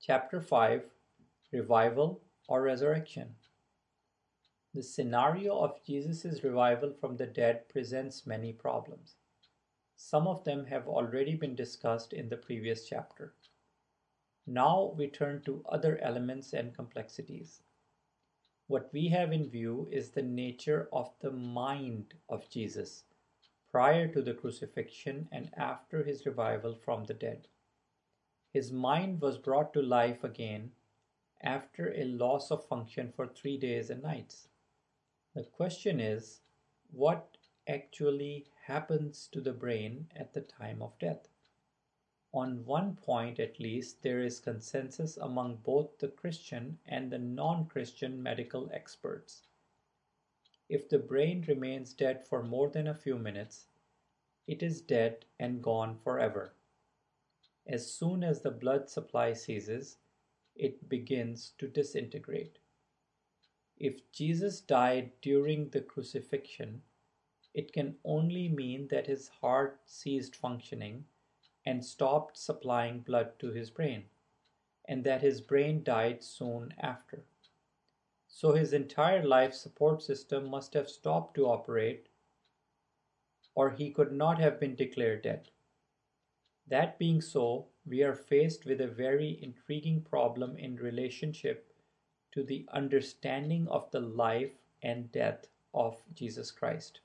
Chapter 5, Revival or Resurrection. The scenario of Jesus' revival from the dead presents many problems. Some of them have already been discussed in the previous chapter. Now we turn to other elements and complexities. What we have in view is the nature of the mind of Jesus prior to the crucifixion and after his revival from the dead. His mind was brought to life again after a loss of function for 3 days and nights. The question is, what actually happens to the brain at the time of death? On one point at least, there is consensus among both the Christian and the non-Christian medical experts. If the brain remains dead for more than a few minutes, it is dead and gone forever. As soon as the blood supply ceases, it begins to disintegrate. If Jesus died during the crucifixion, it can only mean that his heart ceased functioning and stopped supplying blood to his brain, and that his brain died soon after. So his entire life support system must have stopped to operate, or he could not have been declared dead. That being so, we are faced with a very intriguing problem in relationship to the understanding of the life and death of Jesus Christ.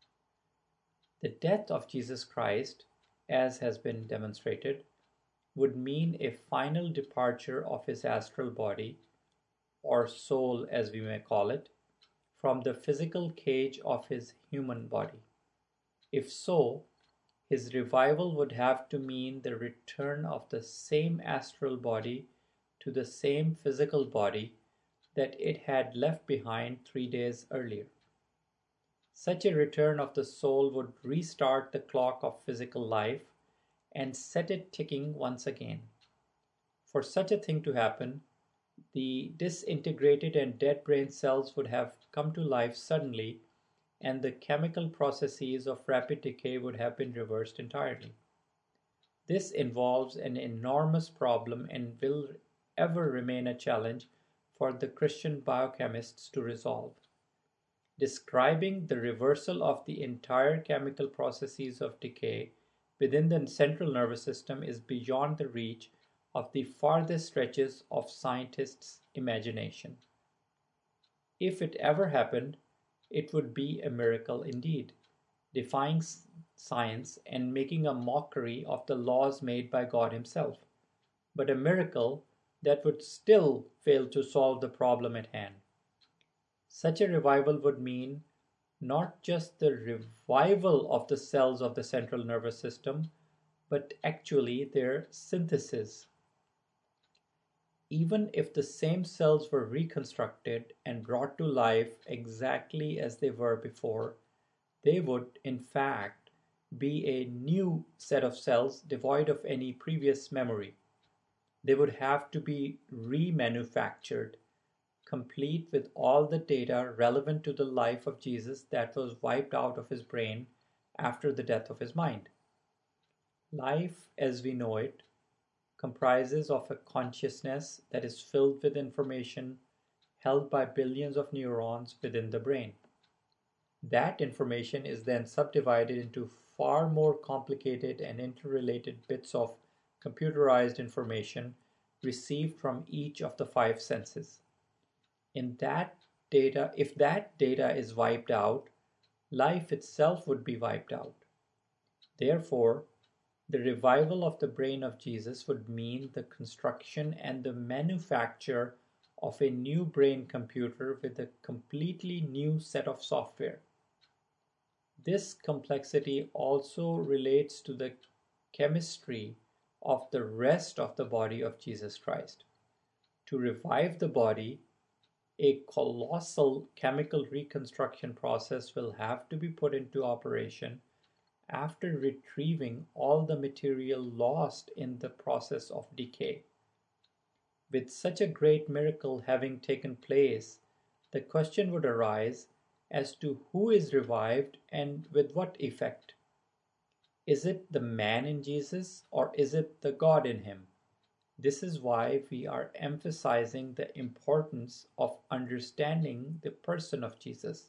The death of Jesus Christ, as has been demonstrated, would mean a final departure of his astral body, or soul as we may call it, from the physical cage of his human body. If so, his revival would have to mean the return of the same astral body to the same physical body that it had left behind 3 days earlier. Such a return of the soul would restart the clock of physical life and set it ticking once again. For such a thing to happen, the disintegrated and dead brain cells would have come to life suddenly, and the chemical processes of rapid decay would have been reversed entirely. This involves an enormous problem and will ever remain a challenge for the Christian biochemists to resolve. Describing the reversal of the entire chemical processes of decay within the central nervous system is beyond the reach of the farthest stretches of scientists' imagination. If it ever happened, it would be a miracle indeed, defying science and making a mockery of the laws made by God himself, but a miracle that would still fail to solve the problem at hand. Such a revival would mean not just the revival of the cells of the central nervous system, but actually their synthesis. Even if the same cells were reconstructed and brought to life exactly as they were before, they would, in fact, be a new set of cells devoid of any previous memory. They would have to be remanufactured, complete with all the data relevant to the life of Jesus that was wiped out of his brain after the death of his mind. Life, as we know it, comprises of a consciousness that is filled with information held by billions of neurons within the brain. That information is then subdivided into far more complicated and interrelated bits of computerized information received from each of the 5 senses. If that data is wiped out, life itself would be wiped out. Therefore, the revival of the brain of Jesus would mean the construction and the manufacture of a new brain computer with a completely new set of software. This complexity also relates to the chemistry of the rest of the body of Jesus Christ. To revive the body, a colossal chemical reconstruction process will have to be put into operation after retrieving all the material lost in the process of decay. With such a great miracle having taken place, the question would arise as to who is revived and with what effect. Is it the man in Jesus or is it the God in him? This is why we are emphasizing the importance of understanding the person of Jesus.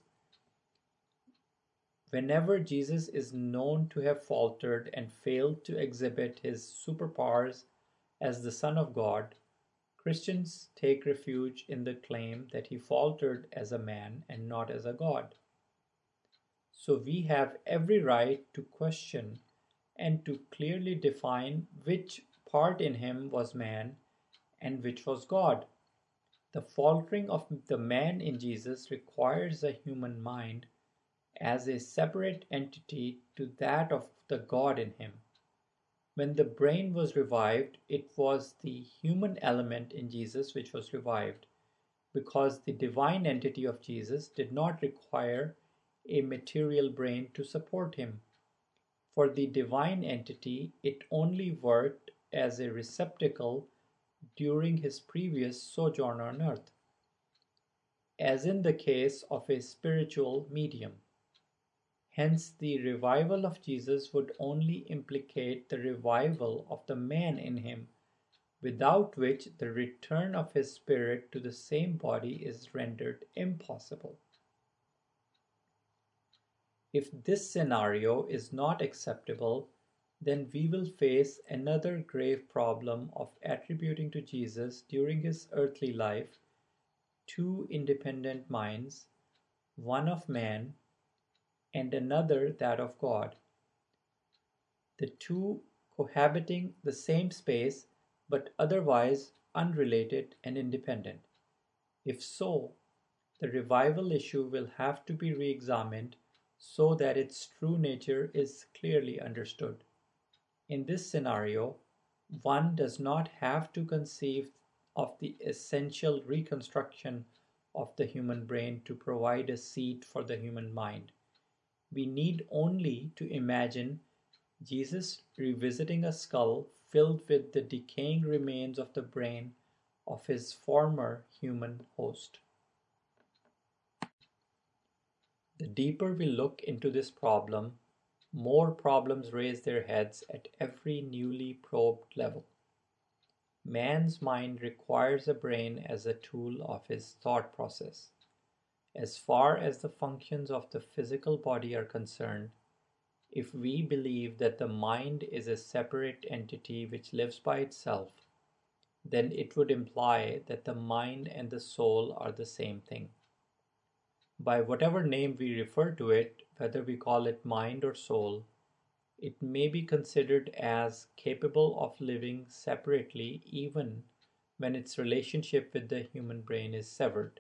Whenever Jesus is known to have faltered and failed to exhibit his superpowers as the Son of God, Christians take refuge in the claim that he faltered as a man and not as a God. So we have every right to question and to clearly define which part in him was man and which was God. The faltering of the man in Jesus requires a human mind as a separate entity to that of the God in him. When the brain was revived, it was the human element in Jesus which was revived, because the divine entity of Jesus did not require a material brain to support him. For the divine entity, it only worked as a receptacle during his previous sojourn on earth, as in the case of a spiritual medium. Hence, the revival of Jesus would only implicate the revival of the man in him, without which the return of his spirit to the same body is rendered impossible. If this scenario is not acceptable, then we will face another grave problem of attributing to Jesus during his earthly life two independent minds, one of man and another that of God, the two cohabiting the same space but otherwise unrelated and independent. If so, the revival issue will have to be re-examined so that its true nature is clearly understood. In this scenario, one does not have to conceive of the essential reconstruction of the human brain to provide a seat for the human mind. We need only to imagine Jesus revisiting a skull filled with the decaying remains of the brain of his former human host. The deeper we look into this problem, more problems raise their heads at every newly probed level. Man's mind requires a brain as a tool of his thought process. As far as the functions of the physical body are concerned, if we believe that the mind is a separate entity which lives by itself, then it would imply that the mind and the soul are the same thing. By whatever name we refer to it, whether we call it mind or soul, it may be considered as capable of living separately even when its relationship with the human brain is severed.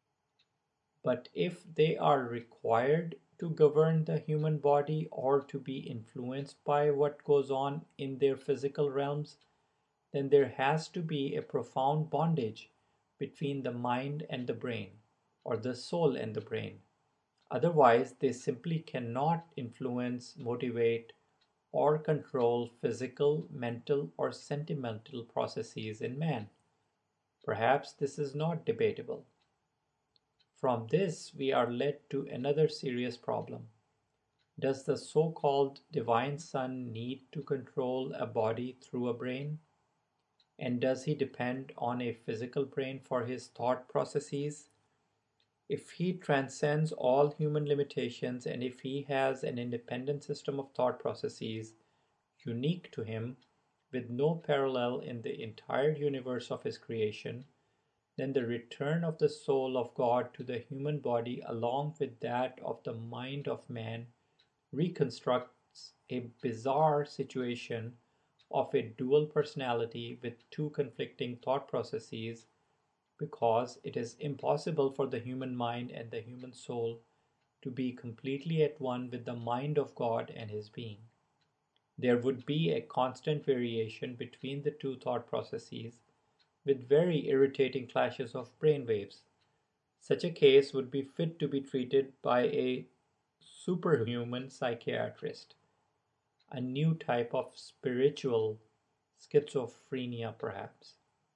But if they are required to govern the human body or to be influenced by what goes on in their physical realms, then there has to be a profound bondage between the mind and the brain, or the soul and the brain. Otherwise, they simply cannot influence, motivate, or control physical, mental, or sentimental processes in man. Perhaps this is not debatable. From this, we are led to another serious problem. Does the so-called divine Son need to control a body through a brain? And does he depend on a physical brain for his thought processes? If he transcends all human limitations and if he has an independent system of thought processes unique to him, with no parallel in the entire universe of his creation, then the return of the soul of God to the human body along with that of the mind of man reconstructs a bizarre situation of a dual personality with two conflicting thought processes, because it is impossible for the human mind and the human soul to be completely at one with the mind of God and his being. There would be a constant variation between the two thought processes with very irritating clashes of brain waves. Such a case would be fit to be treated by a superhuman psychiatrist, a new type of spiritual schizophrenia perhaps.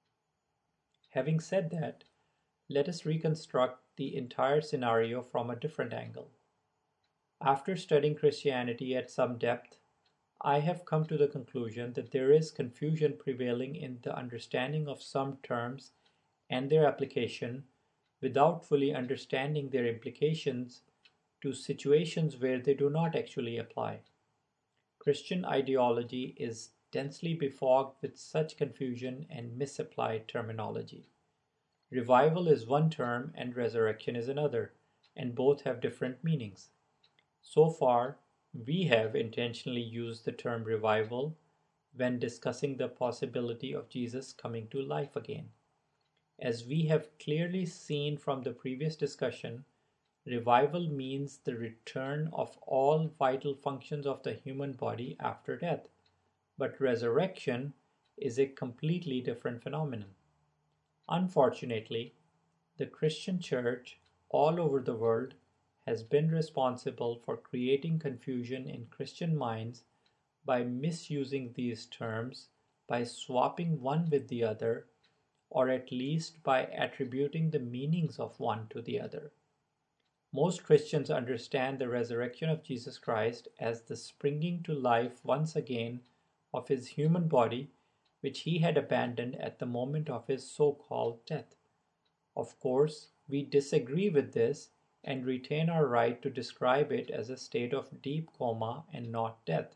Having said that, let us reconstruct the entire scenario from a different angle. After studying Christianity at some depth, I have come to the conclusion that there is confusion prevailing in the understanding of some terms and their application without fully understanding their implications to situations where they do not actually apply. Christian ideology is densely befogged with such confusion and misapplied terminology. Revival is one term and resurrection is another, and both have different meanings. So far, we have intentionally used the term revival when discussing the possibility of Jesus coming to life again. As we have clearly seen from the previous discussion, revival means the return of all vital functions of the human body after death, but resurrection is a completely different phenomenon. Unfortunately, the Christian Church all over the world has been responsible for creating confusion in Christian minds by misusing these terms, by swapping one with the other, or at least by attributing the meanings of one to the other. Most Christians understand the resurrection of Jesus Christ as the springing to life once again of his human body, which he had abandoned at the moment of his so-called death. Of course, we disagree with this and retain our right to describe it as a state of deep coma and not death.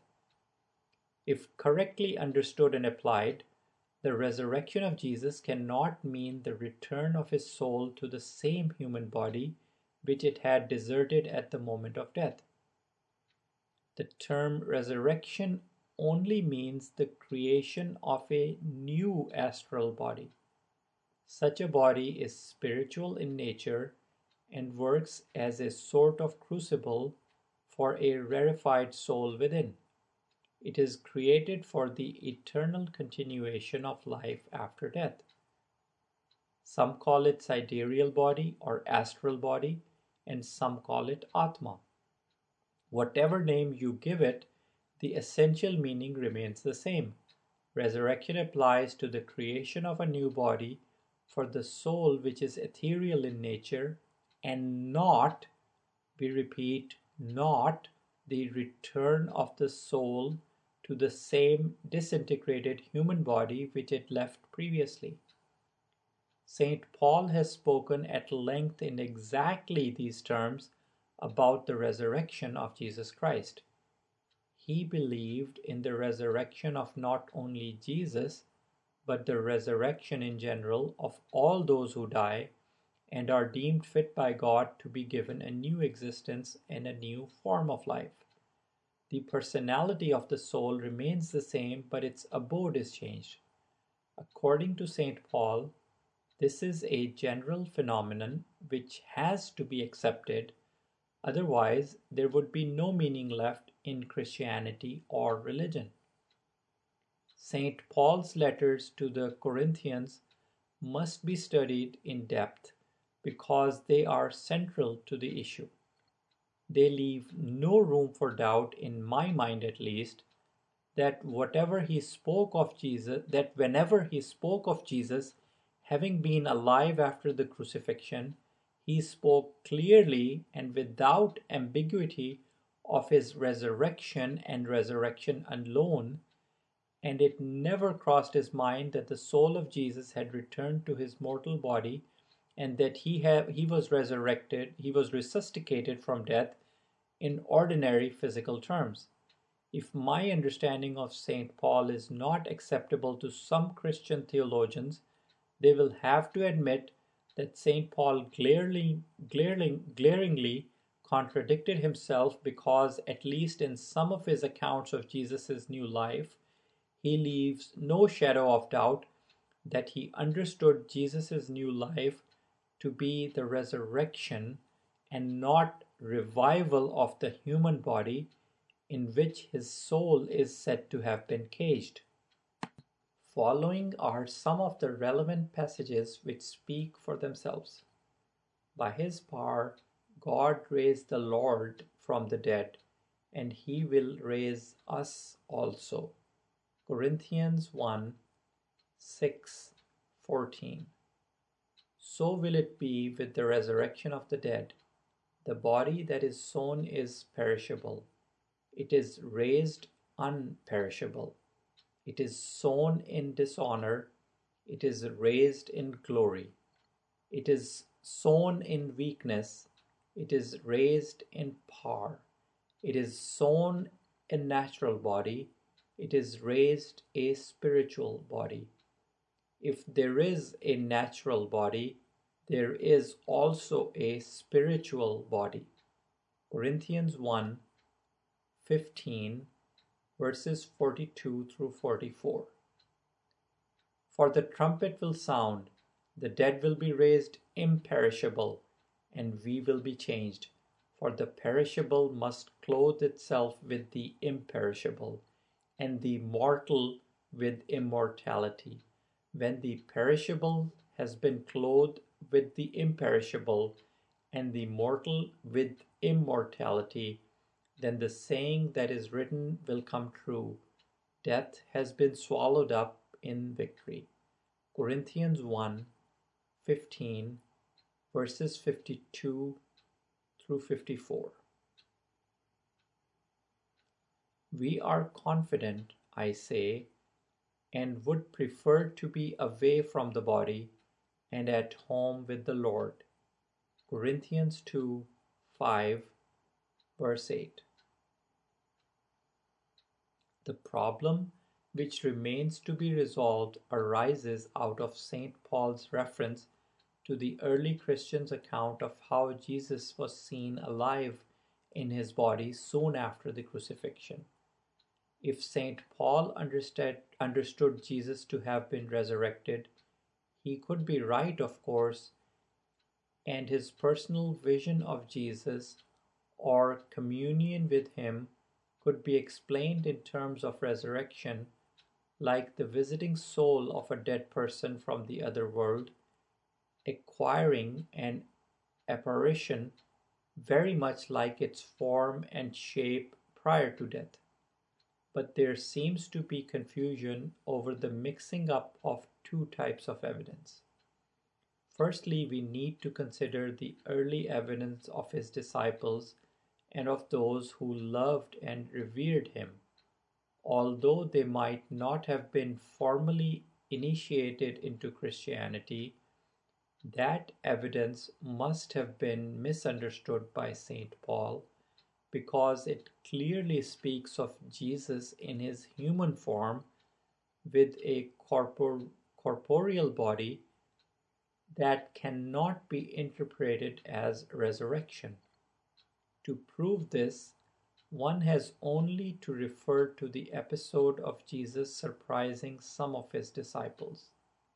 If correctly understood and applied, the resurrection of Jesus cannot mean the return of his soul to the same human body which it had deserted at the moment of death. The term resurrection only means the creation of a new astral body. Such a body is spiritual in nature and works as a sort of crucible for a rarefied soul within. It is created for the eternal continuation of life after death. Some call it sidereal body or astral body, and some call it Atma. Whatever name you give it, the essential meaning remains the same. Resurrection applies to the creation of a new body for the soul which is ethereal in nature, and not, we repeat, not the return of the soul to the same disintegrated human body which it left previously. Saint Paul has spoken at length in exactly these terms about the resurrection of Jesus Christ. He believed in the resurrection of not only Jesus, but the resurrection in general of all those who die and are deemed fit by God to be given a new existence and a new form of life. The personality of the soul remains the same, but its abode is changed. According to Saint Paul, this is a general phenomenon which has to be accepted, otherwise there would be no meaning left in Christianity or religion. Saint Paul's letters to the Corinthians must be studied in depth because they are central to the issue. They leave no room for doubt, in my mind at least, that whenever he spoke of Jesus having been alive after the crucifixion, he spoke clearly and without ambiguity of his resurrection and resurrection alone, and it never crossed his mind that the soul of Jesus had returned to his mortal body and that he was resurrected, he was resuscitated from death in ordinary physical terms. If my understanding of St. Paul is not acceptable to some Christian theologians, they will have to admit that St. Paul glaringly contradicted himself because, at least in some of his accounts of Jesus' new life, he leaves no shadow of doubt that he understood Jesus' new life to be the resurrection and not revival of the human body in which his soul is said to have been caged. Following are some of the relevant passages which speak for themselves. By his power, God raised the Lord from the dead, and he will raise us also. Corinthians 1 6 14. So will it be with the resurrection of the dead. The body that is sown is perishable. It is raised unperishable. It is sown in dishonor, it is raised in glory. It is sown in weakness, it is raised in power. It is sown a natural body, it is raised a spiritual body. If there is a natural body, there is also a spiritual body. Corinthians 1:15, verses 42 through 44. For the trumpet will sound, the dead will be raised imperishable, and we will be changed. For the perishable must clothe itself with the imperishable, and the mortal with immortality. When the perishable has been clothed with the imperishable, and the mortal with immortality, then the saying that is written will come true: death has been swallowed up in victory. Corinthians 1:15, verses 52 through 54. We are confident, I say, and would prefer to be away from the body and at home with the Lord. Corinthians 2:5, verse 8. The problem which remains to be resolved arises out of St. Paul's reference to the early Christians' account of how Jesus was seen alive in his body soon after the crucifixion. If St. Paul understood Jesus to have been resurrected, he could be right, of course, and his personal vision of Jesus or communion with him could be explained in terms of resurrection, like the visiting soul of a dead person from the other world, acquiring an apparition very much like its form and shape prior to death. But there seems to be confusion over the mixing up of two types of evidence. Firstly, we need to consider the early evidence of his disciples and of those who loved and revered him. Although they might not have been formally initiated into Christianity, that evidence must have been misunderstood by St. Paul because it clearly speaks of Jesus in his human form with a corporeal body that cannot be interpreted as resurrection. To prove this, one has only to refer to the episode of Jesus surprising some of his disciples.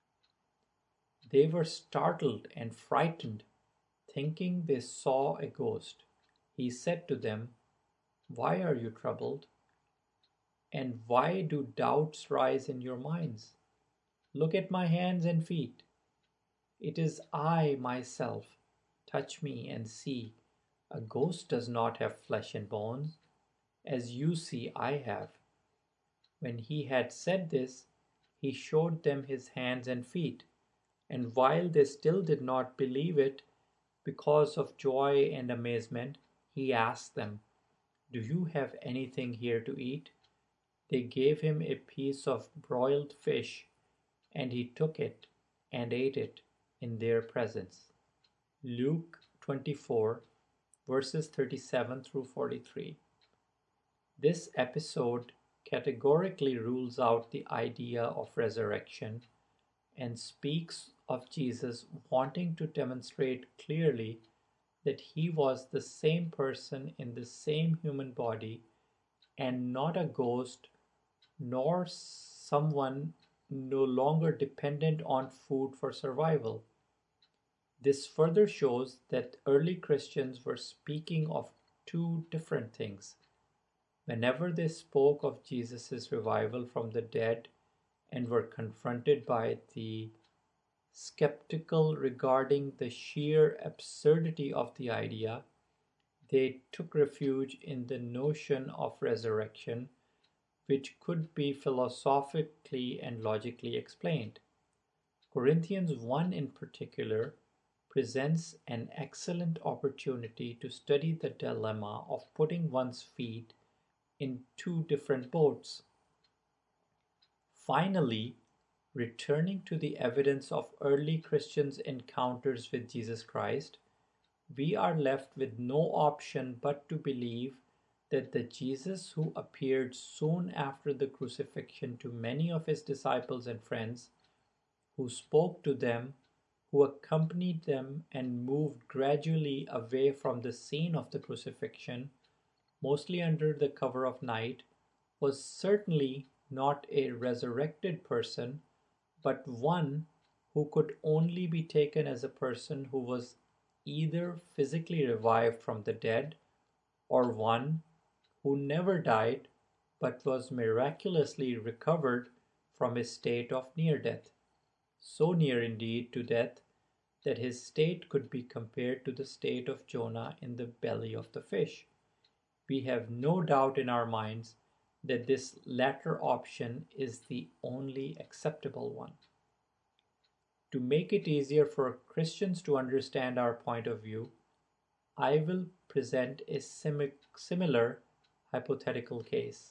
They were startled and frightened, thinking they saw a ghost. He said to them, "Why are you troubled? And why do doubts rise in your minds? Look at my hands and feet. It is I myself. Touch me and see. A ghost does not have flesh and bones, as you see I have." When he had said this, he showed them his hands and feet. And while they still did not believe it, because of joy and amazement, he asked them, "Do you have anything here to eat?" They gave him a piece of broiled fish, and he took it and ate it in their presence. Luke 24, verses 37 through 43. This episode categorically rules out the idea of resurrection and speaks of Jesus wanting to demonstrate clearly that he was the same person in the same human body and not a ghost nor someone no longer dependent on food for survival. This further shows that early Christians were speaking of two different things. Whenever they spoke of Jesus' revival from the dead and were confronted by the skeptical regarding the sheer absurdity of the idea, they took refuge in the notion of resurrection, which could be philosophically and logically explained. Corinthians 1 in particular presents an excellent opportunity to study the dilemma of putting one's feet in two different boats. Finally, returning to the evidence of early Christians' encounters with Jesus Christ, we are left with no option but to believe that the Jesus who appeared soon after the crucifixion to many of his disciples and friends, who spoke to them, who accompanied them, and moved gradually away from the scene of the crucifixion, mostly under the cover of night, was certainly not a resurrected person, but one who could only be taken as a person who was either physically revived from the dead or one who never died but was miraculously recovered from a state of near death, so near indeed to death that his state could be compared to the state of Jonah in the belly of the fish. We have no doubt in our minds that this latter option is the only acceptable one. To make it easier for Christians to understand our point of view, I will present a similar hypothetical case.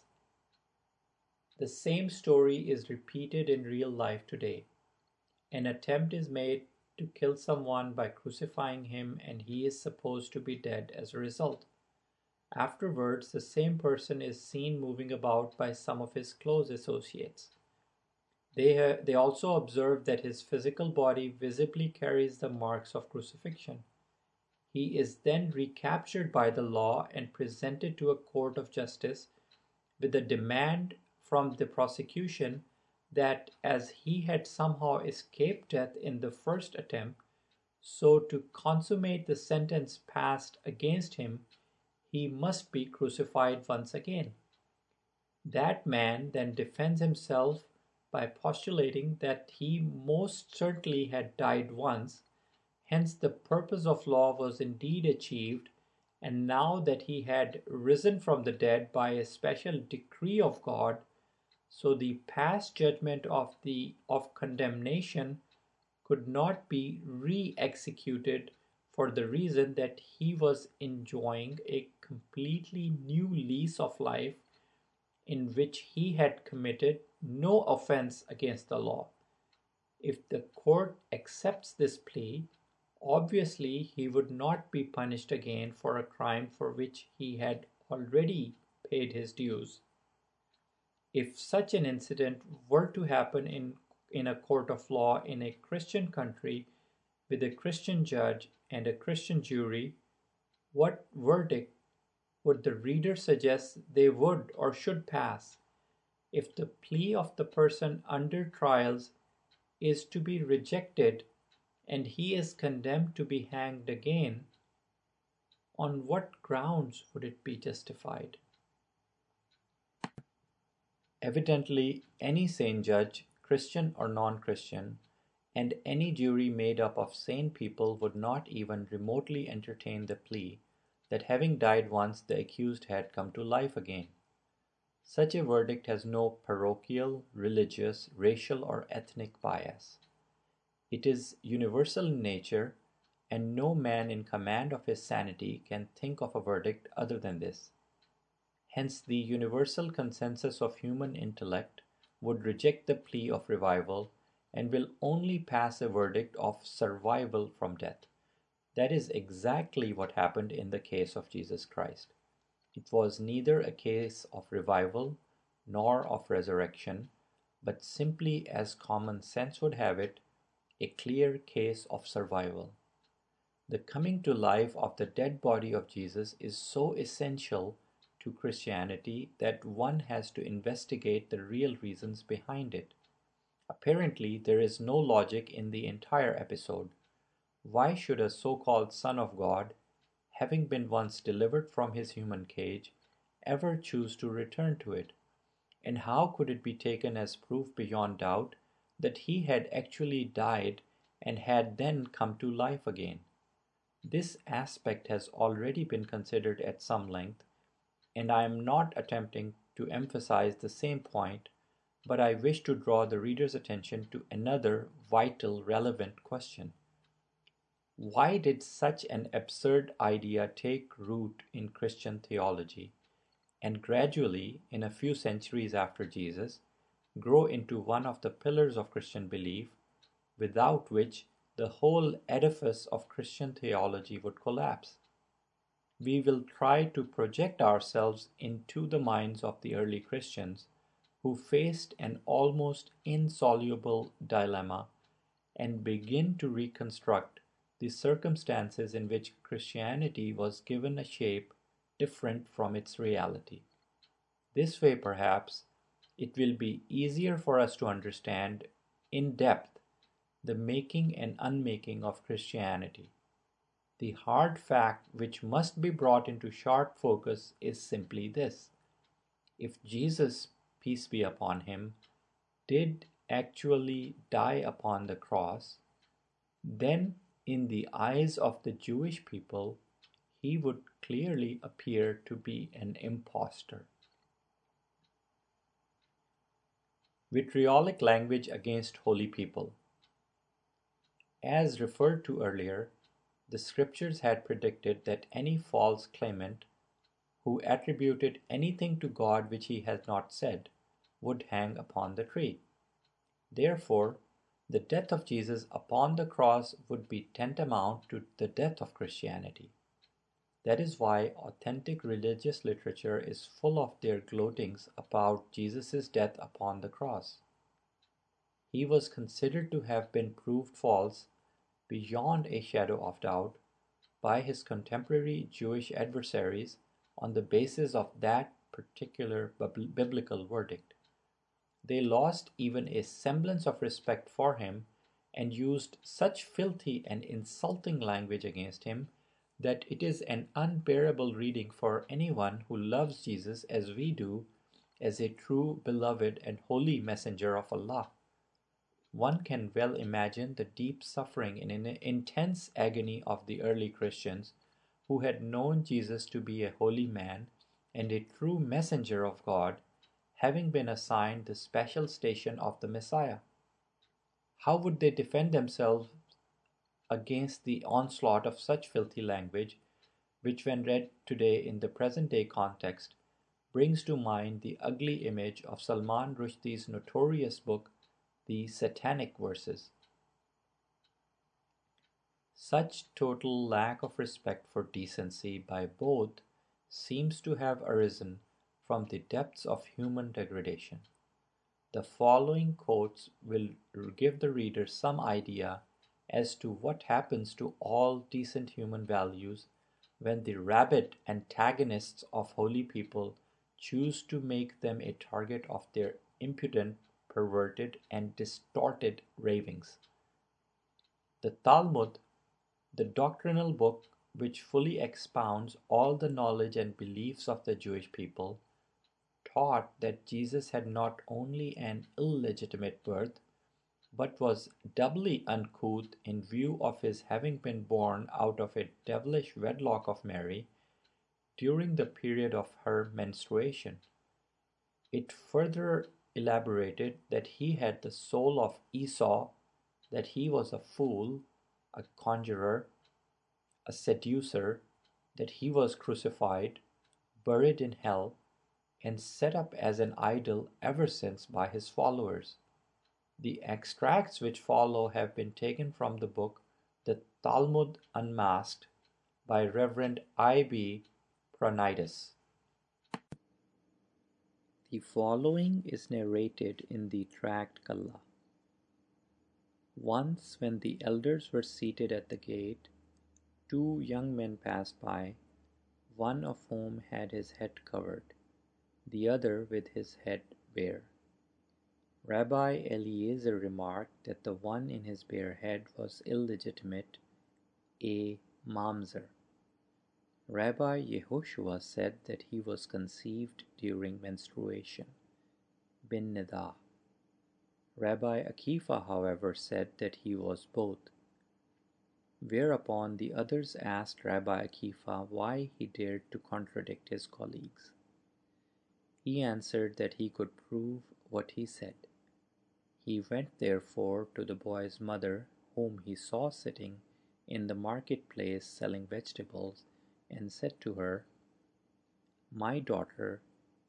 The same story is repeated in real life today. An attempt is made to kill someone by crucifying him, and he is supposed to be dead as a result. Afterwards, the same person is seen moving about by some of his close associates. They also observe that his physical body visibly carries the marks of crucifixion. He is then recaptured by the law and presented to a court of justice with a demand from the prosecution that as he had somehow escaped death in the first attempt, so to consummate the sentence passed against him, he must be crucified once again. That man then defends himself by postulating that he most certainly had died once, hence the purpose of law was indeed achieved, and now that he had risen from the dead by a special decree of God, so the past judgment of condemnation could not be re-executed for the reason that he was enjoying a completely new lease of life in which he had committed no offense against the law. If the court accepts this plea, obviously he would not be punished again for a crime for which he had already paid his dues. If such an incident were to happen in a court of law in a Christian country with a Christian judge and a Christian jury, what verdict would the reader suggest they would or should pass if the plea of the person under trials is to be rejected and he is condemned to be hanged again? On what grounds would it be justified? Evidently, any sane judge, Christian or non-Christian, and any jury made up of sane people would not even remotely entertain the plea that having died once the accused had come to life again. Such a verdict has no parochial, religious, racial, or ethnic bias. It is universal in nature, and no man in command of his sanity can think of a verdict other than this. Hence the universal consensus of human intellect would reject the plea of revival and will only pass a verdict of survival from death. That is exactly what happened in the case of Jesus Christ. It was neither a case of revival nor of resurrection, but simply, as common sense would have it, a clear case of survival. The coming to life of the dead body of Jesus is so essential to Christianity that one has to investigate the real reasons behind it. Apparently, there is no logic in the entire episode. Why should a so-called Son of God, having been once delivered from his human cage, ever choose to return to it? And how could it be taken as proof beyond doubt that he had actually died and had then come to life again? This aspect has already been considered at some length, and I am not attempting to emphasize the same point, but I wish to draw the reader's attention to another vital, relevant question. Why did such an absurd idea take root in Christian theology, and gradually, in a few centuries after Jesus, grow into one of the pillars of Christian belief, without which the whole edifice of Christian theology would collapse. We will try to project ourselves into the minds of the early Christians who faced an almost insoluble dilemma and begin to reconstruct the circumstances in which Christianity was given a shape different from its reality. This way, perhaps, it will be easier for us to understand in depth the making and unmaking of Christianity. The hard fact which must be brought into sharp focus is simply this: if Jesus, peace be upon him, did actually die upon the cross, then in the eyes of the Jewish people, he would clearly appear to be an impostor. Vitriolic language against holy people. As referred to earlier, the scriptures had predicted that any false claimant who attributed anything to God which he had not said would hang upon the tree. Therefore, the death of Jesus upon the cross would be tantamount to the death of Christianity. That is why authentic religious literature is full of their gloatings about Jesus' death upon the cross. He was considered to have been proved false beyond a shadow of doubt by his contemporary Jewish adversaries on the basis of that particular biblical verdict. They lost even a semblance of respect for him and used such filthy and insulting language against him that it is an unbearable reading for anyone who loves Jesus as we do, as a true, beloved, and holy messenger of Allah. One can well imagine the deep suffering and intense agony of the early Christians who had known Jesus to be a holy man and a true messenger of God, having been assigned the special station of the Messiah. How would they defend themselves against the onslaught of such filthy language, which, when read today in the present day context, brings to mind the ugly image of Salman Rushdie's notorious book, The Satanic Verses? Such total lack of respect for decency by both seems to have arisen from the depths of human degradation. The following quotes will give the reader some idea as to what happens to all decent human values when the rabid antagonists of holy people choose to make them a target of their impudent, perverted, and distorted ravings. The Talmud, the doctrinal book which fully expounds all the knowledge and beliefs of the Jewish people, taught that Jesus had not only an illegitimate birth, but was doubly uncouth in view of his having been born out of a devilish wedlock of Mary during the period of her menstruation. It further elaborated that he had the soul of Esau, that he was a fool, a conjurer, a seducer, that he was crucified, buried in hell, and set up as an idol ever since by his followers. The extracts which follow have been taken from the book The Talmud Unmasked by Reverend I.B. Pranaitis. The following is narrated in the tract Kalla. Once, when the elders were seated at the gate, two young men passed by, one of whom had his head covered, the other with his head bare. Rabbi Eliezer remarked that the one in his bare head was illegitimate, a mamzer. Rabbi Yehoshua said that he was conceived during menstruation, bin Nidah. Rabbi Akifa, however, said that he was both. Whereupon the others asked Rabbi Akifa why he dared to contradict his colleagues. He answered that he could prove what he said. He went therefore to the boy's mother, whom he saw sitting in the marketplace selling vegetables, and said to her, "My daughter,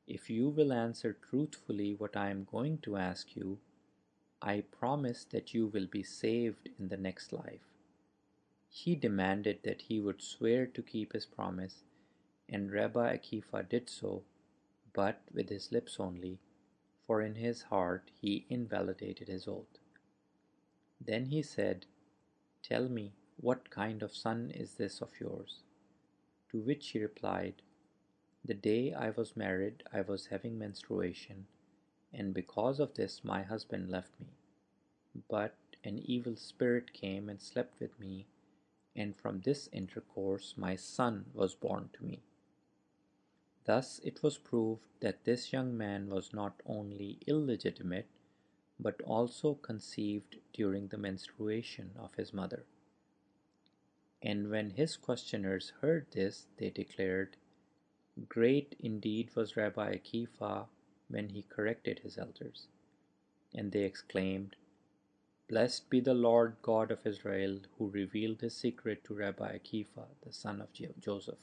If you will answer truthfully what I am going to ask you, I promise that you will be saved in the next life." He demanded that he would swear to keep his promise, and Rabbi Akiva did so, but with his lips only, for in his heart he invalidated his oath. Then he said, "Tell me, what kind of son is this of yours?" To which he replied, "The day I was married I was having menstruation, and because of this my husband left me. But an evil spirit came and slept with me, and from this intercourse my son was born to me." Thus it was proved that this young man was not only illegitimate, but also conceived during the menstruation of his mother. And when his questioners heard this, they declared, "Great indeed was Rabbi Akiva when he corrected his elders." And they exclaimed, "Blessed be the Lord God of Israel, who revealed his secret to Rabbi Akiva, the son of Joseph."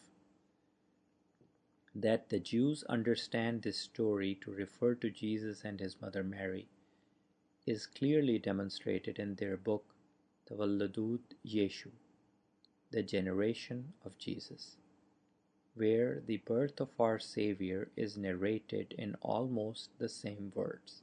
That the Jews understand this story to refer to Jesus and his mother Mary is clearly demonstrated in their book, Tavalladut Yeshu, the generation of Jesus, where the birth of our Savior is narrated in almost the same words.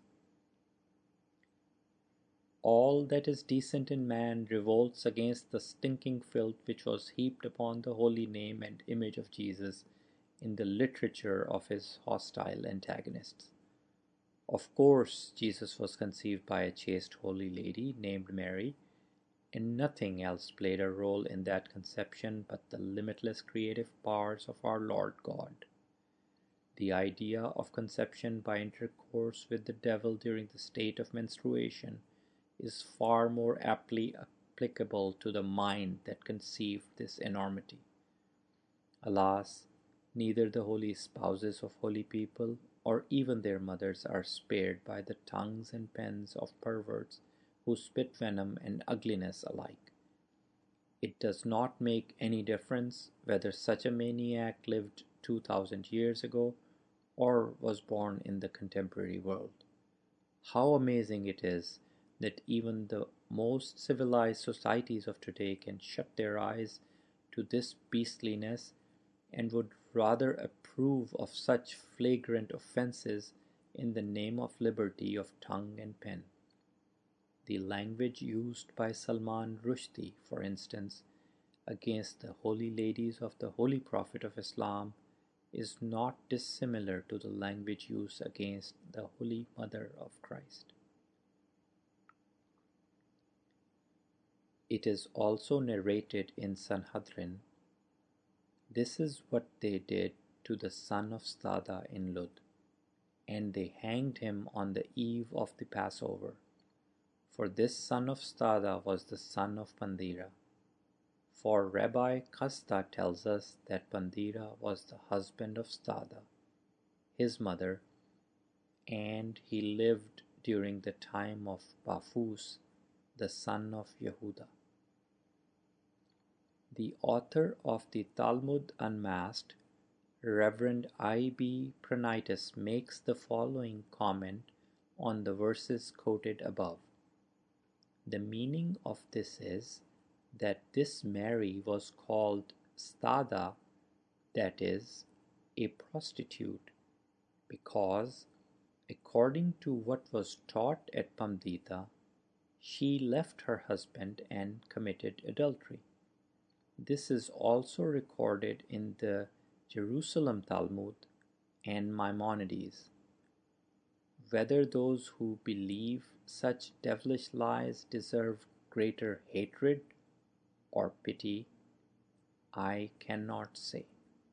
"All that is decent in man revolts against the stinking filth which was heaped upon the holy name and image of Jesus in the literature of his hostile antagonists." Of course, Jesus was conceived by a chaste holy lady named Mary, and nothing else played a role in that conception but the limitless creative powers of our Lord God. The idea of conception by intercourse with the devil during the state of menstruation is far more aptly applicable to the mind that conceived this enormity. Alas, neither the holy spouses of holy people or even their mothers are spared by the tongues and pens of perverts who spit venom and ugliness alike. It does not make any difference whether such a maniac lived 2000 years ago or was born in the contemporary world. How amazing it is that even the most civilized societies of today can shut their eyes to this beastliness and would rather approve of such flagrant offenses in the name of liberty of tongue and pen. The language used by Salman Rushdie, for instance, against the holy ladies of the Holy Prophet of Islam is not dissimilar to the language used against the Holy Mother of Christ. It is also narrated in Sanhedrin, "This is what they did to the son of Stada in Lud, and they hanged him on the eve of the Passover. For this son of Stada was the son of Pandira." For Rabbi Kasta tells us that Pandira was the husband of Stada, his mother, and he lived during the time of Paphus, the son of Yehuda. The author of the Talmud Unmasked, Reverend I. B. Pranitis, makes the following comment on the verses quoted above. The meaning of this is that this Mary was called Stada, that is, a prostitute, because, according to what was taught at Pamdita, she left her husband and committed adultery. This is also recorded in the Jerusalem Talmud and Maimonides. Whether those who believe such devilish lies deserve greater hatred or pity, I cannot say.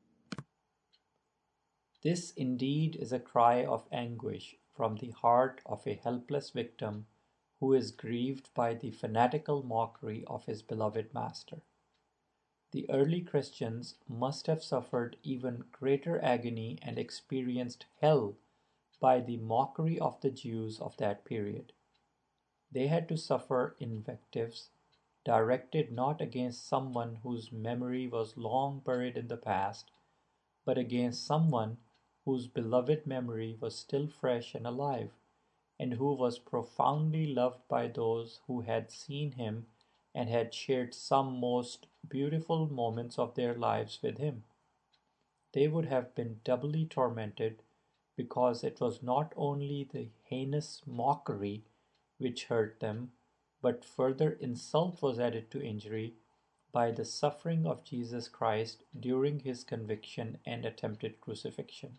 This indeed is a cry of anguish from the heart of a helpless victim who is grieved by the fanatical mockery of his beloved Master. The early Christians must have suffered even greater agony and experienced hell by the mockery of the Jews of that period. They had to suffer invectives directed not against someone whose memory was long buried in the past, but against someone whose beloved memory was still fresh and alive, and who was profoundly loved by those who had seen him and had shared some most beautiful moments of their lives with him. They would have been doubly tormented because it was not only the heinous mockery which hurt them, but further insult was added to injury by the suffering of Jesus Christ during his conviction and attempted crucifixion.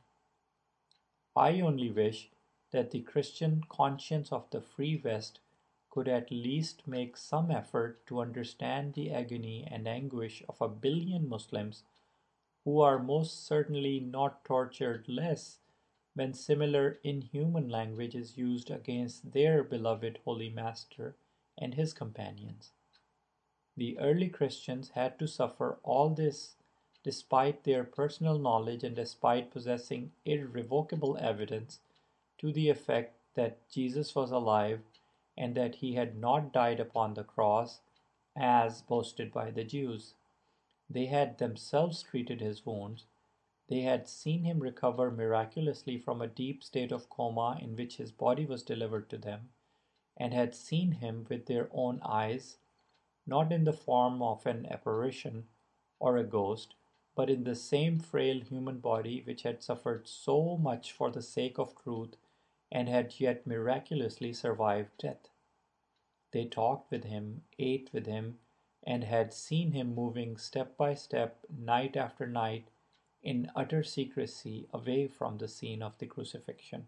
I only wish that the Christian conscience of the Free West could at least make some effort to understand the agony and anguish of a billion Muslims who are most certainly not tortured less when similar inhuman language is used against their beloved Holy Master and his companions. The early Christians had to suffer all this despite their personal knowledge and despite possessing irrevocable evidence to the effect that Jesus was alive and that he had not died upon the cross as boasted by the Jews. They had themselves treated his wounds. They had seen him recover miraculously from a deep state of coma in which his body was delivered to them, and had seen him with their own eyes, not in the form of an apparition or a ghost, but in the same frail human body which had suffered so much for the sake of truth and had yet miraculously survived death. They talked with him, ate with him, and had seen him moving step by step, night after night, in utter secrecy away from the scene of the crucifixion.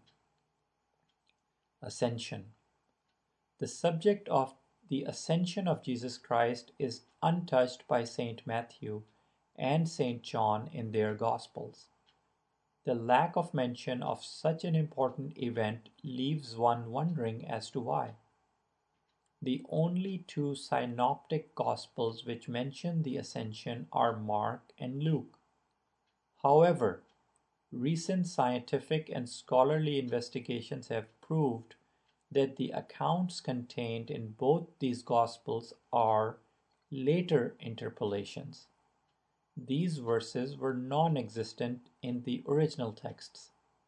Ascension. The subject of the ascension of Jesus Christ is untouched by St. Matthew and St. John in their Gospels. The lack of mention of such an important event leaves one wondering as to why. The only two synoptic Gospels which mention the ascension are Mark and Luke. However, recent scientific and scholarly investigations have proved that the accounts contained in both these Gospels are later interpolations. These verses were non-existent in the original texts.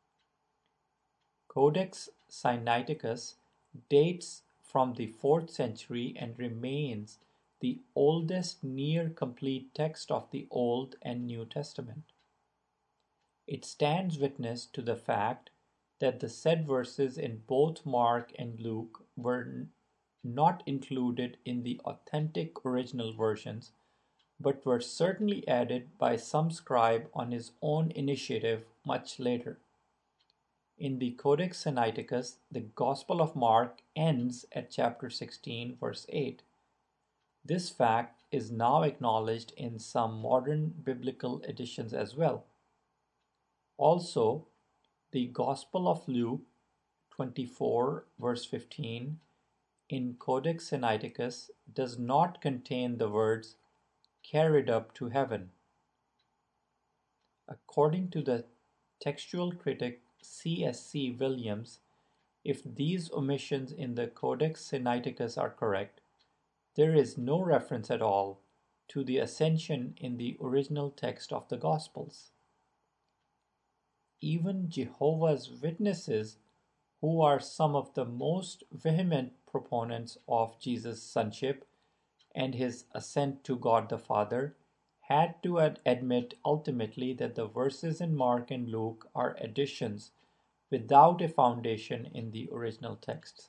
Codex Sinaiticus dates from the 4th century and remains the oldest near-complete text of the Old and New Testament. It stands witness to the fact that the said verses in both Mark and Luke were not included in the authentic original versions, but were certainly added by some scribe on his own initiative much later. In the Codex Sinaiticus, the Gospel of Mark ends at chapter 16, verse 8. This fact is now acknowledged in some modern biblical editions as well. Also, the Gospel of Luke 24, verse 15, in Codex Sinaiticus does not contain the words carried up to heaven. According to the textual critic C.S.C. Williams, if these omissions in the Codex Sinaiticus are correct, there is no reference at all to the ascension in the original text of the Gospels. Even Jehovah's Witnesses, who are some of the most vehement proponents of Jesus' sonship and his ascent to God the Father, had to admit ultimately that the verses in Mark and Luke are additions without a foundation in the original texts.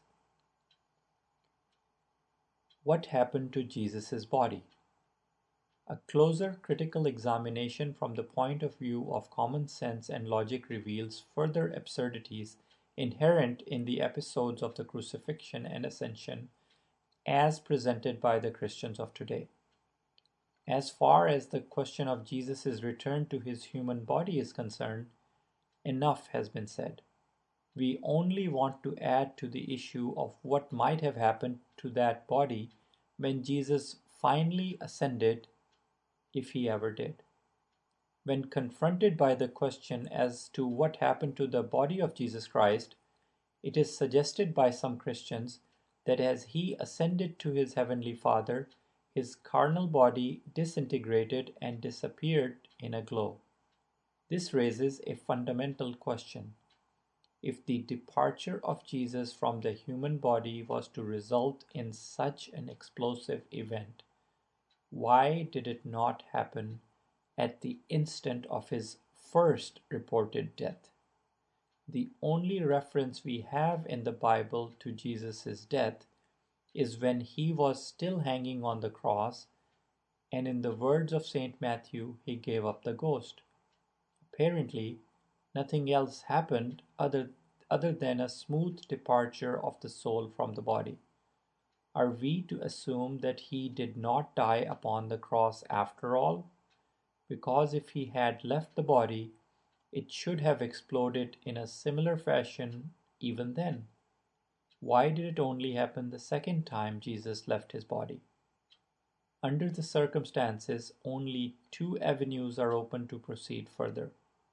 What happened to Jesus' body? A closer critical examination from the point of view of common sense and logic reveals further absurdities inherent in the episodes of the crucifixion and ascension as presented by the Christians of today. As far as the question of Jesus' return to his human body is concerned, enough has been said. We only want to add to the issue of what might have happened to that body when Jesus finally ascended, if he ever did. When confronted by the question as to what happened to the body of Jesus Christ, it is suggested by some Christians that as he ascended to his heavenly Father, his carnal body disintegrated and disappeared in a glow. This raises a fundamental question. If the departure of Jesus from the human body was to result in such an explosive event, why did it not happen at the instant of his first reported death? The only reference we have in the Bible to Jesus' death is when he was still hanging on the cross, and in the words of St. Matthew, he gave up the ghost. Apparently, nothing else happened other than a smooth departure of the soul from the body. Are we to assume that he did not die upon the cross after all? Because if he had left the body, it should have exploded in a similar fashion even then. Why did it only happen the second time Jesus left his body? Under the circumstances, only two avenues are open to proceed further.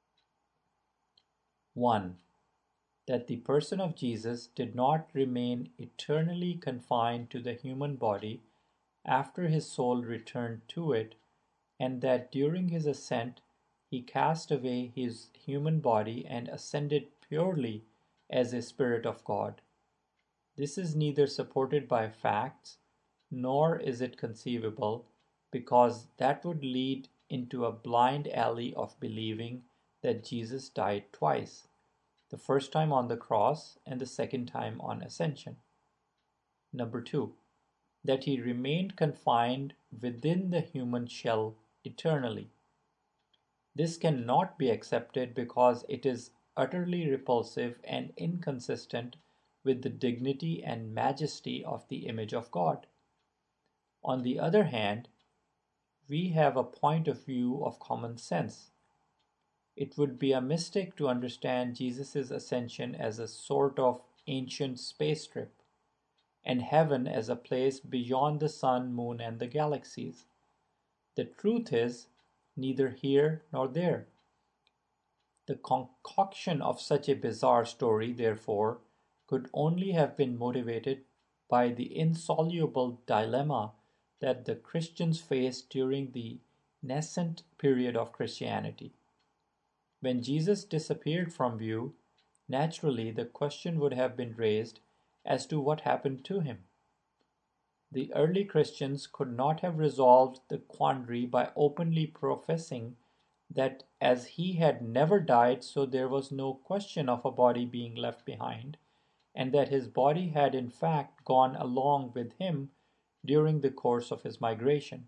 1. That the person of Jesus did not remain eternally confined to the human body after his soul returned to it, and that during his ascent he cast away his human body and ascended purely as a Spirit of God. This is neither supported by facts nor is it conceivable, because that would lead into a blind alley of believing that Jesus died twice, the first time on the cross and the second time on ascension. Number 2, that he remained confined within the human shell eternally. This cannot be accepted because it is utterly repulsive and inconsistent with the dignity and majesty of the image of God. On the other hand, we have a point of view of common sense. It would be a mistake to understand Jesus' ascension as a sort of ancient space trip, and heaven as a place beyond the sun, moon, and the galaxies. The truth is neither here nor there. The concoction of such a bizarre story, therefore, could only have been motivated by the insoluble dilemma that the Christians faced during the nascent period of Christianity. When Jesus disappeared from view, naturally the question would have been raised as to what happened to him. The early Christians could not have resolved the quandary by openly professing that as he had never died, so there was no question of a body being left behind, and that his body had in fact gone along with him during the course of his migration.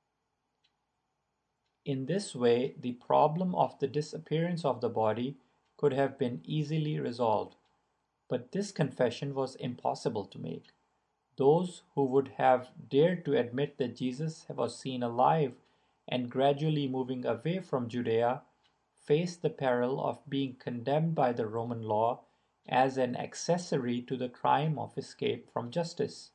In this way, the problem of the disappearance of the body could have been easily resolved, but this confession was impossible to make. Those who would have dared to admit that Jesus was seen alive and gradually moving away from Judea faced the peril of being condemned by the Roman law as an accessory to the crime of escape from justice.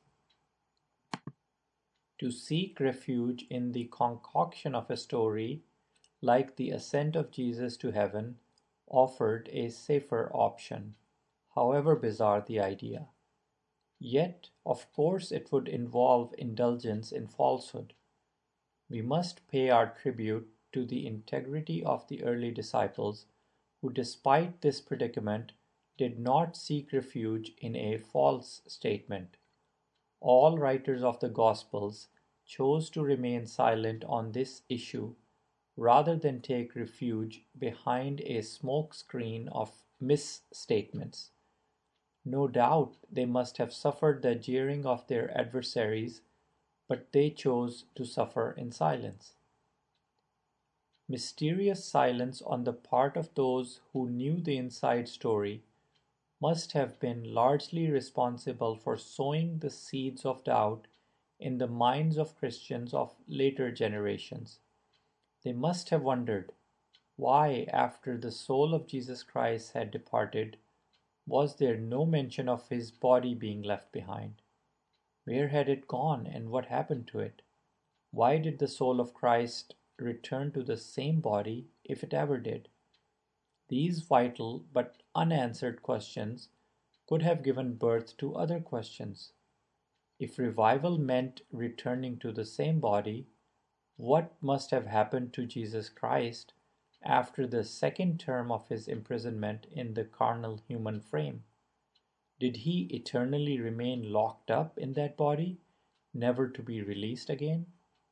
To seek refuge in the concoction of a story, like the ascent of Jesus to heaven, offered a safer option, however bizarre the idea. Yet, of course, it would involve indulgence in falsehood. We must pay our tribute to the integrity of the early disciples, who, despite this predicament, did not seek refuge in a false statement. All writers of the Gospels chose to remain silent on this issue rather than take refuge behind a smokescreen of misstatements. No doubt they must have suffered the jeering of their adversaries, but they chose to suffer in silence. Mysterious silence on the part of those who knew the inside story must have been largely responsible for sowing the seeds of doubt in the minds of Christians of later generations. They must have wondered, why, after the soul of Jesus Christ had departed, was there no mention of his body being left behind? Where had it gone and what happened to it? Why did the soul of Christ return to the same body, if it ever did? These vital but unanswered questions could have given birth to other questions. If revival meant returning to the same body, what must have happened to Jesus Christ after the second term of his imprisonment in the carnal human frame? Did he eternally remain locked up in that body, never to be released again?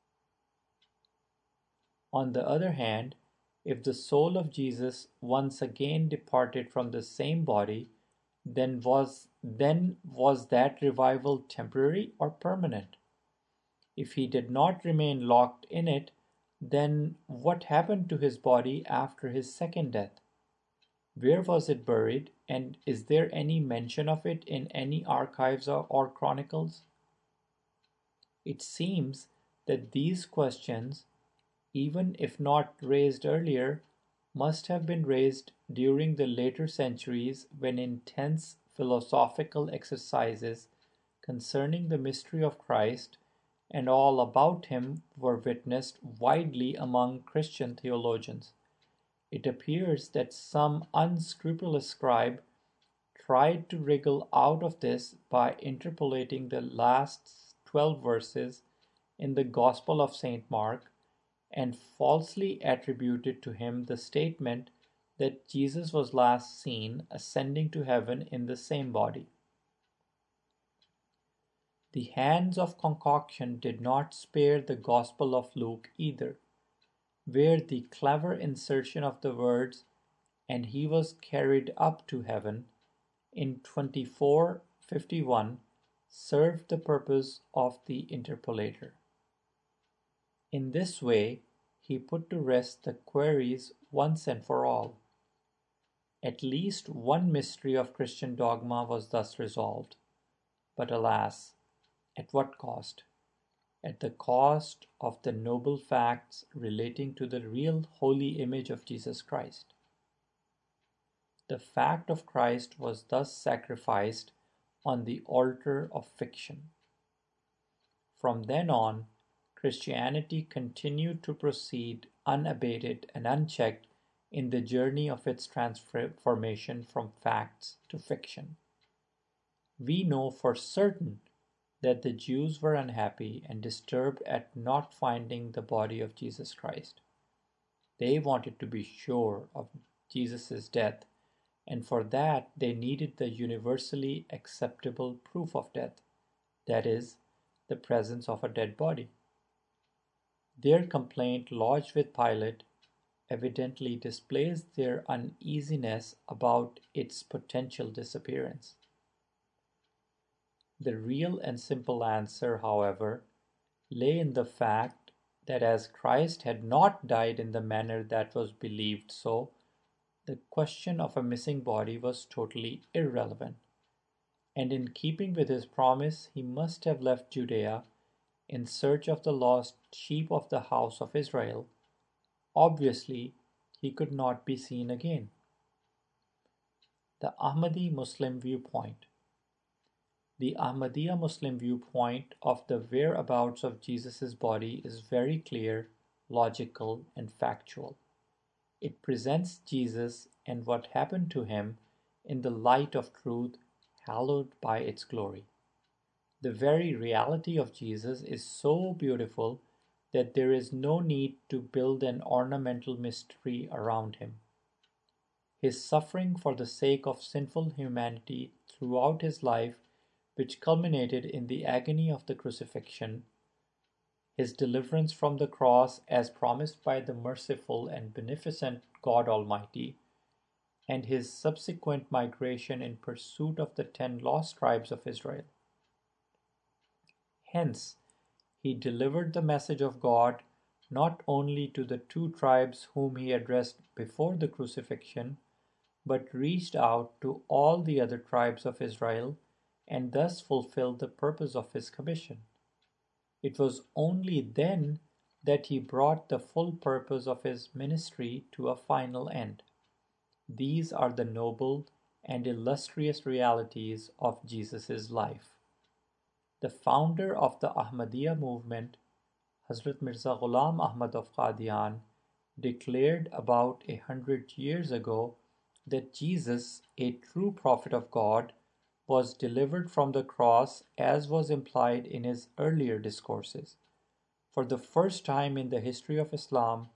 On the other hand, if the soul of Jesus once again departed from the same body, then was that revival temporary or permanent? If he did not remain locked in it, then what happened to his body after his second death? Where was it buried, and is there any mention of it in any archives or chronicles? It seems that these questions, even if not raised earlier, must have been raised during the later centuries when intense philosophical exercises concerning the mystery of Christ and all about him were witnessed widely among Christian theologians. It appears that some unscrupulous scribe tried to wriggle out of this by interpolating the last 12 verses in the Gospel of St. Mark and falsely attributed to him the statement that Jesus was last seen ascending to heaven in the same body. The hands of concoction did not spare the Gospel of Luke either, where the clever insertion of the words, "and he was carried up to heaven," in 24:51 served the purpose of the interpolator. In this way, he put to rest the queries once and for all. At least one mystery of Christian dogma was thus resolved. But alas, at what cost? At the cost of the noble facts relating to the real holy image of Jesus Christ. The fact of Christ was thus sacrificed on the altar of fiction. From then on, Christianity continued to proceed unabated and unchecked in the journey of its transformation from facts to fiction. We know for certain that the Jews were unhappy and disturbed at not finding the body of Jesus Christ. They wanted to be sure of Jesus' death, and for that they needed the universally acceptable proof of death, that is, the presence of a dead body. Their complaint lodged with Pilate evidently displays their uneasiness about its potential disappearance. The real and simple answer, however, lay in the fact that as Christ had not died in the manner that was believed so, the question of a missing body was totally irrelevant, and in keeping with his promise, he must have left Judea in search of the lost sheep of the house of Israel. Obviously, he could not be seen again. The Ahmadi Muslim viewpoint. The Ahmadiyya Muslim viewpoint of the whereabouts of Jesus' body is very clear, logical, and factual. It presents Jesus and what happened to him in the light of truth, hallowed by its glory. The very reality of Jesus is so beautiful that there is no need to build an ornamental mystery around him. His suffering for the sake of sinful humanity throughout his life, which culminated in the agony of the crucifixion, his deliverance from the cross as promised by the merciful and beneficent God Almighty, and his subsequent migration in pursuit of the 10 lost tribes of Israel. Hence, he delivered the message of God not only to the 2 tribes whom he addressed before the crucifixion, but reached out to all the other tribes of Israel and thus fulfilled the purpose of his commission. It was only then that he brought the full purpose of his ministry to a final end. These are the noble and illustrious realities of Jesus' life. The founder of the Ahmadiyya movement, Hazrat Mirza Ghulam Ahmad of Qadian, declared about 100 years ago that Jesus, a true prophet of God, was delivered from the cross as was implied in his earlier discourses. For the first time in the history of Islam,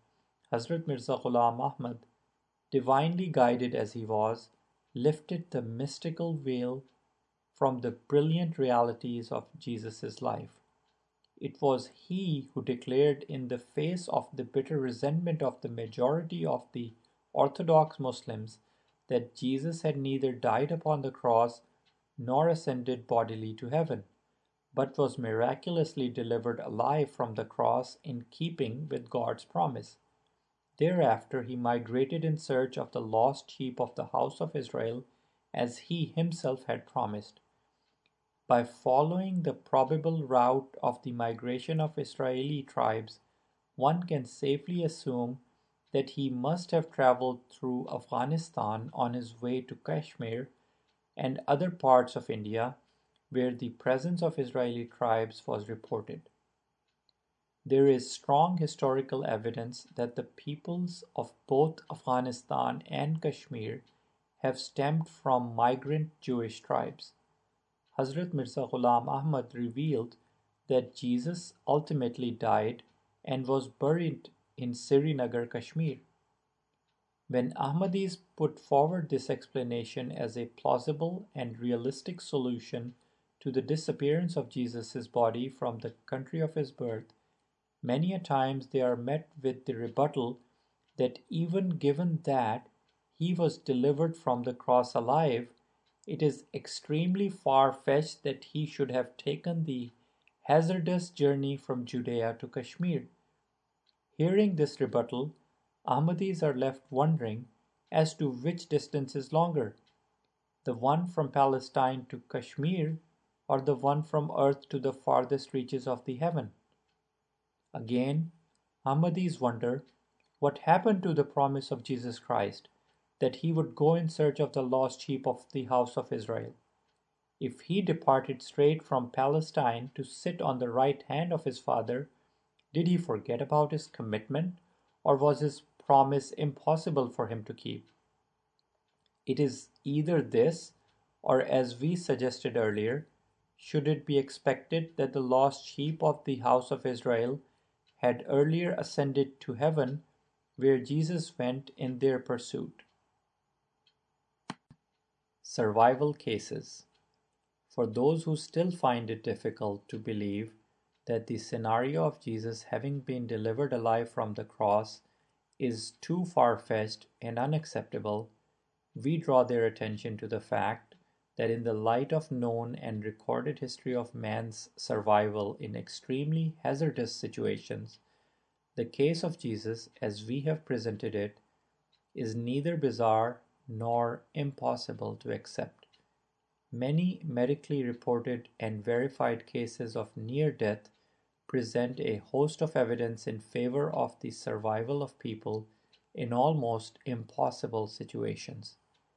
Hazrat Mirza Ghulam Ahmad, divinely guided as he was, lifted the mystical veil from the brilliant realities of Jesus' life. It was he who declared, in the face of the bitter resentment of the majority of the Orthodox Muslims, that Jesus had neither died upon the cross nor ascended bodily to heaven, but was miraculously delivered alive from the cross in keeping with God's promise. Thereafter he migrated in search of the lost sheep of the house of Israel, as he himself had promised. By following the probable route of the migration of Israeli tribes, one can safely assume that he must have traveled through Afghanistan on his way to Kashmir and other parts of India where the presence of Israeli tribes was reported. There is strong historical evidence that the peoples of both Afghanistan and Kashmir have stemmed from migrant Jewish tribes. Hazrat Mirza Ghulam Ahmad revealed that Jesus ultimately died and was buried in Srinagar, Kashmir. When Ahmadis put forward this explanation as a plausible and realistic solution to the disappearance of Jesus' body from the country of his birth, many a times they are met with the rebuttal that even given that he was delivered from the cross alive, it is extremely far-fetched that he should have taken the hazardous journey from Judea to Kashmir. Hearing this rebuttal, Ahmadis are left wondering as to which distance is longer, the one from Palestine to Kashmir or the one from earth to the farthest reaches of the heaven. Again, Ahmadis wonder what happened to the promise of Jesus Christ, that he would go in search of the lost sheep of the house of Israel. If he departed straight from Palestine to sit on the right hand of his Father, did he forget about his commitment, or was his promise impossible for him to keep? It is either this, or as we suggested earlier, should it be expected that the lost sheep of the house of Israel had earlier ascended to heaven, where Jesus went in their pursuit? Survival cases. For those who still find it difficult to believe that the scenario of Jesus having been delivered alive from the cross is too far-fetched and unacceptable, we draw their attention to the fact that in the light of known and recorded history of man's survival in extremely hazardous situations, the case of Jesus, as we have presented it, is neither bizarre nor impossible to accept. Many medically reported and verified cases of near death present a host of evidence in favor of the survival of people in almost impossible situations.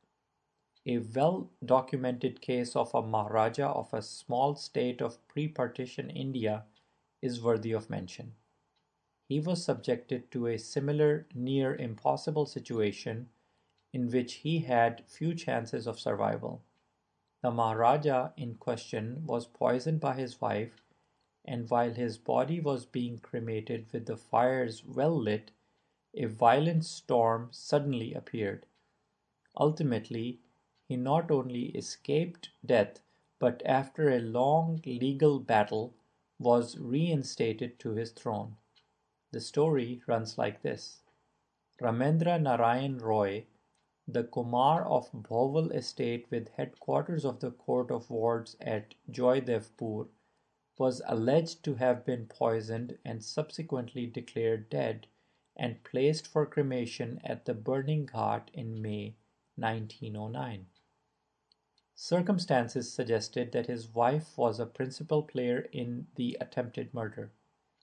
A well-documented case of a Maharaja of a small state of pre-partition India is worthy of mention. He was subjected to a similar near impossible situation in which he had few chances of survival. The Maharaja in question was poisoned by his wife, and while his body was being cremated with the fires well lit, a violent storm suddenly appeared. Ultimately, he not only escaped death, but after a long legal battle was reinstated to his throne. The story runs like this. Ramendra Narayan Roy, the Kumar of Bhoval estate with headquarters of the Court of Wards at Joydevpur, was alleged to have been poisoned and subsequently declared dead and placed for cremation at the burning ghat in May 1909. Circumstances suggested that his wife was a principal player in the attempted murder.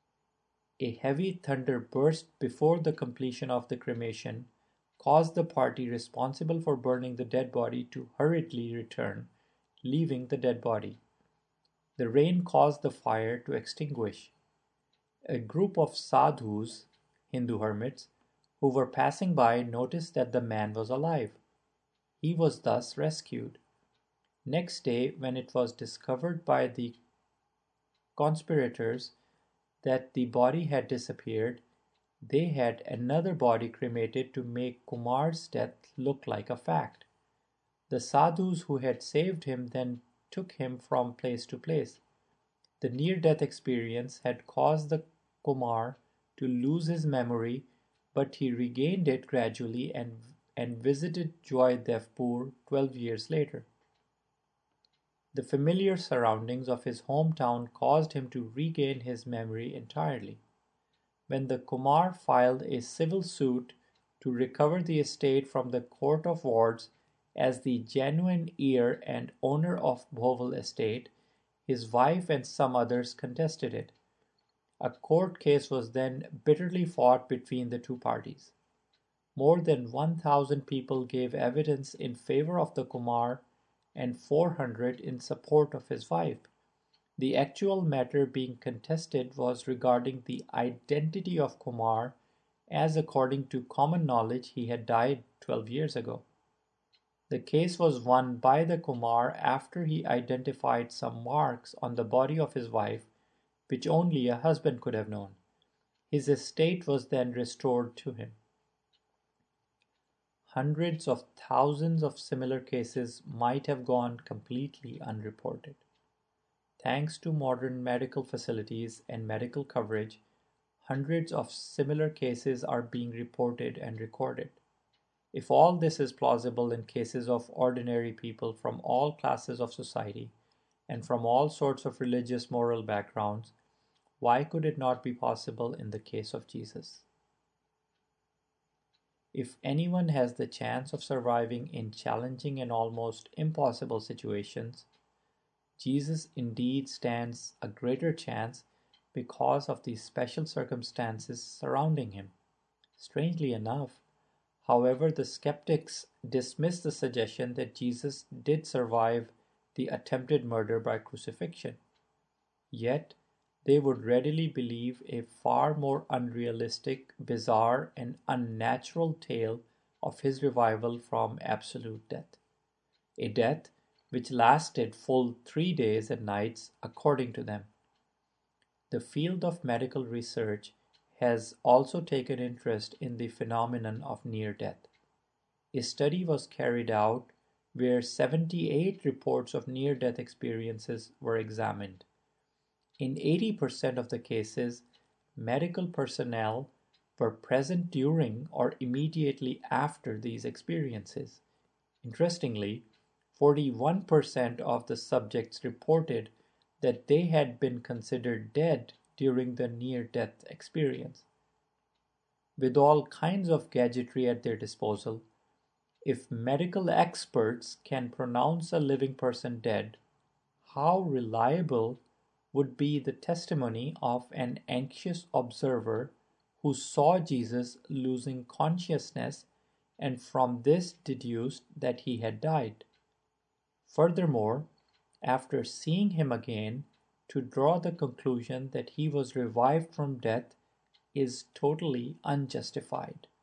A heavy thunder burst before the completion of the cremation caused the party responsible for burning the dead body to hurriedly return, leaving the dead body. The rain caused the fire to extinguish. A group of sadhus, Hindu hermits, who were passing by noticed that the man was alive. He was thus rescued. Next day, when it was discovered by the conspirators that the body had disappeared, They had another body cremated to make Kumar's death look like a fact. The sadhus who had saved him then took him from place to place. The near-death experience had caused the Kumar to lose his memory, but he regained it gradually and visited Joydevpur 12 years later. The familiar surroundings of his hometown caused him to regain his memory entirely. When the Kumar filed a civil suit to recover the estate from the Court of Wards as the genuine heir and owner of Bhoval estate, his wife and some others contested it. A court case was then bitterly fought between the two parties. More than 1,000 people gave evidence in favor of the Kumar and 400 in support of his wife. The actual matter being contested was regarding the identity of Kumar, as according to common knowledge he had died 12 years ago. The case was won by the Kumar after he identified some marks on the body of his wife, which only a husband could have known. His estate was then restored to him. Hundreds of thousands of similar cases might have gone completely unreported. Thanks to modern medical facilities and medical coverage, hundreds of similar cases are being reported and recorded. If all this is plausible in cases of ordinary people from all classes of society and from all sorts of religious moral backgrounds, why could it not be possible in the case of Jesus? If anyone has the chance of surviving in challenging and almost impossible situations, Jesus indeed stands a greater chance because of the special circumstances surrounding him. Strangely enough, however, the skeptics dismiss the suggestion that Jesus did survive the attempted murder by crucifixion. Yet, they would readily believe a far more unrealistic, bizarre, and unnatural tale of his revival from absolute death. A death which lasted full 3 days and nights, according to them. The field of medical research has also taken interest in the phenomenon of near death. A study was carried out where 78 reports of near death experiences were examined. In 80% of the cases, medical personnel were present during or immediately after these experiences. Interestingly, 41% of the subjects reported that they had been considered dead during the near-death experience. With all kinds of gadgetry at their disposal, if medical experts can pronounce a living person dead, how reliable would be the testimony of an anxious observer who saw Jesus losing consciousness and from this deduced that he had died? Furthermore, after seeing him again, to draw the conclusion that he was revived from death is totally unjustified.